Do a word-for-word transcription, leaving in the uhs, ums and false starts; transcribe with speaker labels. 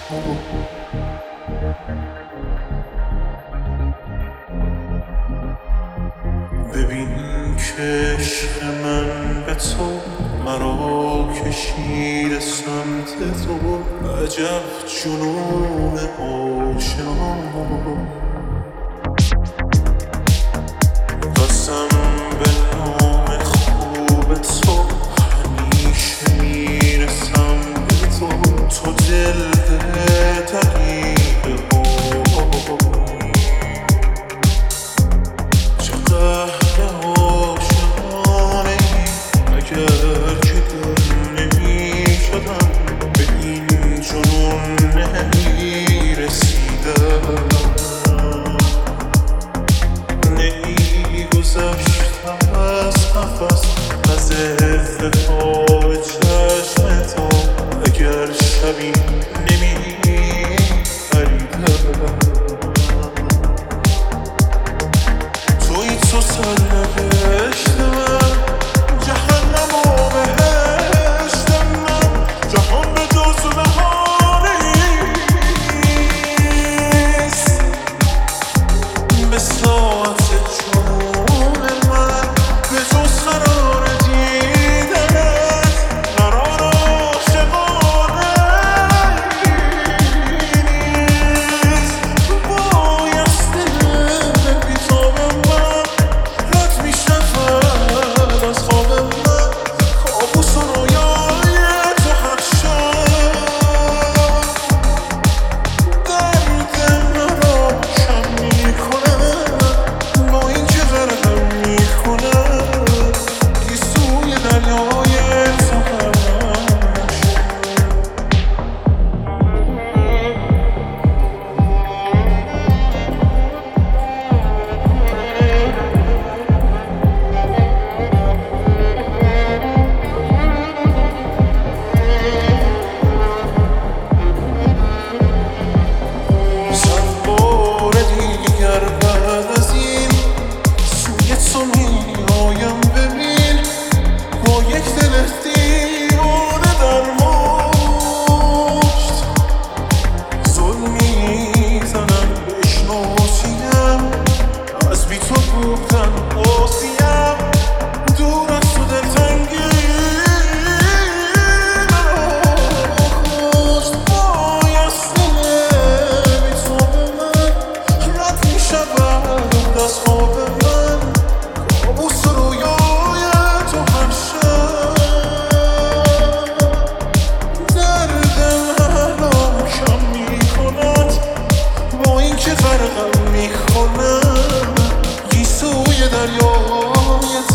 Speaker 1: ببین که عشق من به تو مرا کشید سمت تو، عجب جنون آشنا. قسم به نام خوب تو همیشه میرسم به تو، تو دل دقیق چقدر عاشقانه ای، اگر که دل نمی شدم به این جنون نمی رسیدم، نمی گذشتم از نفس از اتفاق چشم تو، اگر شبی نمی پریدم. توی تو سرنوشت من، جهنم و بهشت من، جهان به جز و نهانی نیست. به ساعت جنون من به جز قرار دیدنت قرار عاشقانه نیست. بایسته بی تو به من رد می شود از خواب من، کابوس و رویای تو هر شب. درد مرا کم می کند با این که غرقم می کند، گیسوی دریای تو هر صد بار دیگر بعد از این سوی تو می آیم. ببین با یک دل دیوانه در مشت ظلم میزنم، بشناسیم از بی تو بودن آسیم. دور از تو دلتنگی مرا کشت، بایسته بی تو به من رد می شود از خواب من، کابوس و رویای تو هر شب. درد مرا کم می کند با این که غرقم می کند، گیسوی دریای